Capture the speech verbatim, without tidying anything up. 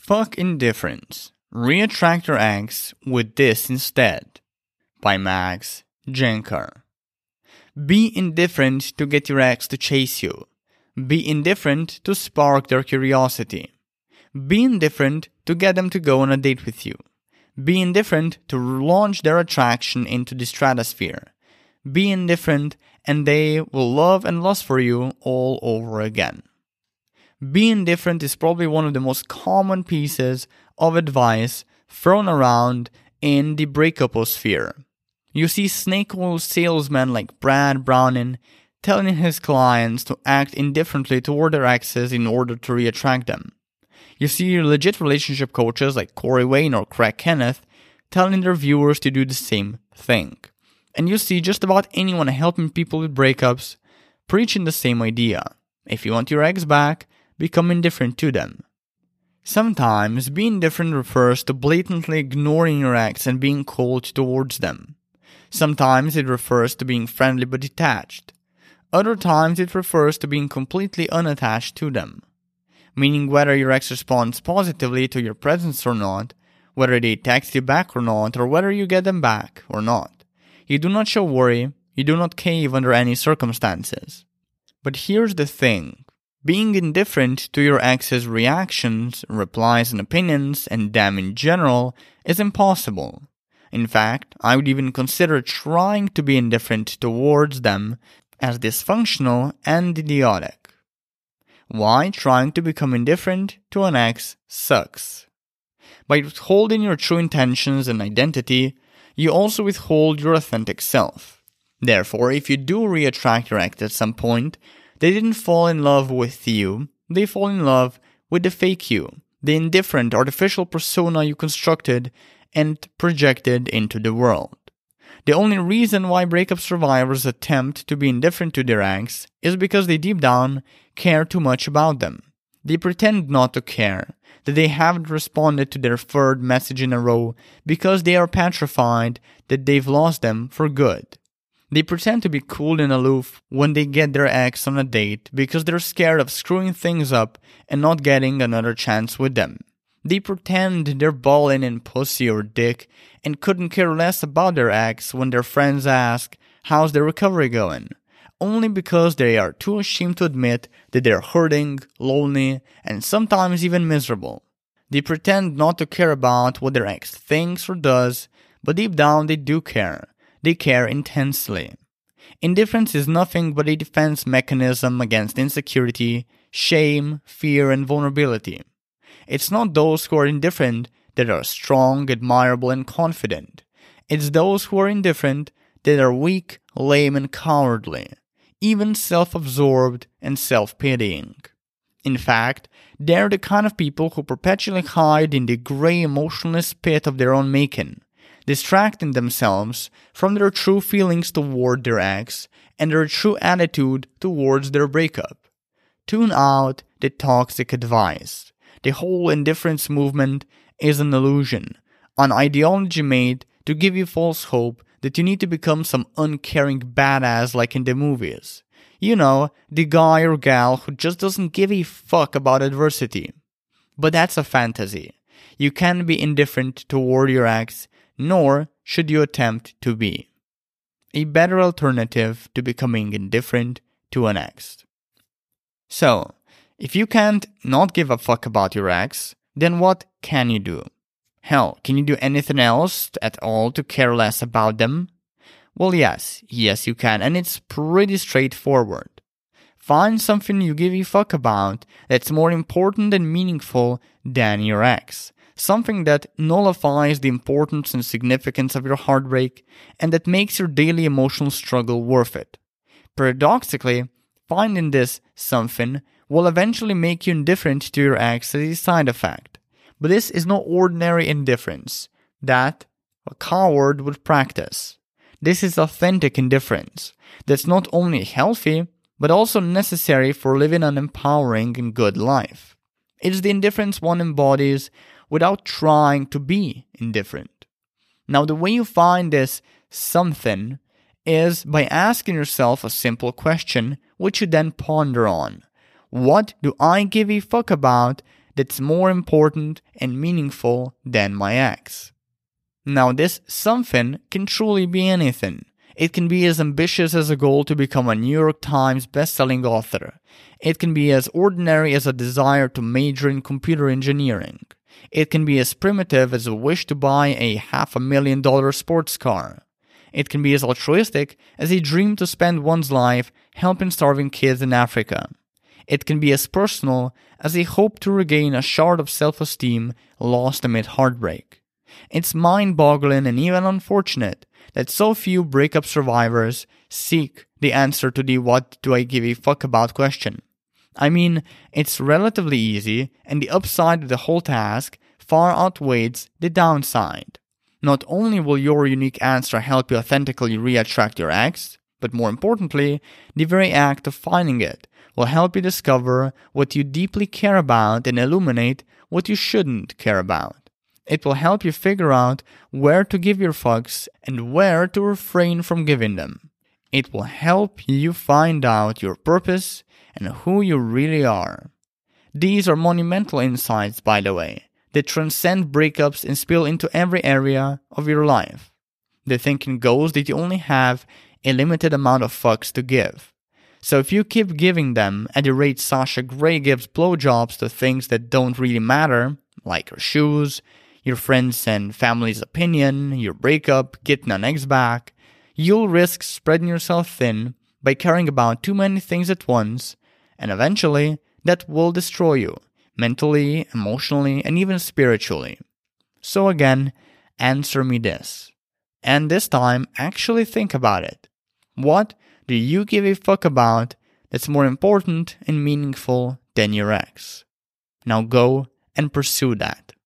Fuck indifference. Reattract your ex with this instead. By Max Jenkar. Be indifferent to get your ex to chase you. Be indifferent to spark their curiosity. Be indifferent to get them to go on a date with you. Be indifferent to launch their attraction into the stratosphere. Be indifferent and they will love and lust for you all over again. Be indifferent is probably one of the most common pieces of advice thrown around in the breakuposphere. You see snake oil salesmen like Brad Browning telling his clients to act indifferently toward their exes in order to reattract them. You see legit relationship coaches like Corey Wayne or Craig Kenneth telling their viewers to do the same thing. And you see just about anyone helping people with breakups preaching the same idea. If you want your ex back, become indifferent to them. Sometimes being indifferent refers to blatantly ignoring your ex and being cold towards them. Sometimes it refers to being friendly but detached. Other times it refers to being completely unattached to them. Meaning whether your ex responds positively to your presence or not, whether they text you back or not, or whether you get them back or not. You do not show worry, you do not cave under any circumstances. But here's the thing. Being indifferent to your ex's reactions, replies and opinions, and them in general, is impossible. In fact, I would even consider trying to be indifferent towards them as dysfunctional and idiotic. Why trying to become indifferent to an ex sucks? By withholding your true intentions and identity, you also withhold your authentic self. Therefore, if you do reattract your ex at some point, they didn't fall in love with you, they fall in love with the fake you, the indifferent artificial persona you constructed and projected into the world. The only reason why breakup survivors attempt to be indifferent to their ex is because they deep down care too much about them. They pretend not to care, that they haven't responded to their third message in a row because they are petrified that they've lost them for good. They pretend to be cool and aloof when they get their ex on a date because they're scared of screwing things up and not getting another chance with them. They pretend they're balling in pussy or dick and couldn't care less about their ex when their friends ask, how's their recovery going? Only because they are too ashamed to admit that they're hurting, lonely, and sometimes even miserable. They pretend not to care about what their ex thinks or does, but deep down they do care. They care intensely. Indifference is nothing but a defense mechanism against insecurity, shame, fear, and vulnerability. It's not those who are indifferent that are strong, admirable, and confident. It's those who are indifferent that are weak, lame, and cowardly, even self-absorbed and self-pitying. In fact, they're the kind of people who perpetually hide in the grey emotionless pit of their own making, distracting themselves from their true feelings toward their ex and their true attitude towards their breakup. Tune out the toxic advice. The whole indifference movement is an illusion, an ideology made to give you false hope that you need to become some uncaring badass like in the movies. You know, the guy or gal who just doesn't give a fuck about adversity. But that's a fantasy. You can't be indifferent toward your ex, nor should you attempt to be. A better alternative to becoming indifferent to an ex. So, if you can't not give a fuck about your ex, then what can you do? Hell, can you do anything else at all to care less about them? Well, yes, yes you can, and it's pretty straightforward. Find something you give a fuck about that's more important and meaningful than your ex. Something that nullifies the importance and significance of your heartbreak and that makes your daily emotional struggle worth it. Paradoxically, finding this something will eventually make you indifferent to your ex as a side effect. But this is no ordinary indifference that a coward would practice. This is authentic indifference that's not only healthy, but also necessary for living an empowering and good life. It's the indifference one embodies without trying to be indifferent. Now, the way you find this something is by asking yourself a simple question, which you then ponder on. What do I give a fuck about that's more important and meaningful than my ex? Now, this something can truly be anything. It can be as ambitious as a goal to become a New York Times best-selling author. It can be as ordinary as a desire to major in computer engineering. It can be as primitive as a wish to buy a half a million dollar sports car. It can be as altruistic as a dream to spend one's life helping starving kids in Africa. It can be as personal as a hope to regain a shard of self-esteem lost amid heartbreak. It's mind-boggling and even unfortunate that so few breakup survivors seek the answer to the "what do I give a fuck about" question. I mean, it's relatively easy, and the upside of the whole task far outweighs the downside. Not only will your unique answer help you authentically re-attract your ex, but more importantly, the very act of finding it will help you discover what you deeply care about and illuminate what you shouldn't care about. It will help you figure out where to give your fucks and where to refrain from giving them. It will help you find out your purpose and who you really are. These are monumental insights, by the way, that transcend breakups and spill into every area of your life. The thinking goes that you only have a limited amount of fucks to give. So if you keep giving them at the rate Sasha Grey gives blowjobs to things that don't really matter, like her shoes, your friends and family's opinion, your breakup, getting an ex back, you'll risk spreading yourself thin by caring about too many things at once, and eventually that will destroy you, mentally, emotionally, and even spiritually. So again, answer me this. And this time, actually think about it. What do you give a fuck about that's more important and meaningful than your ex? Now go and pursue that.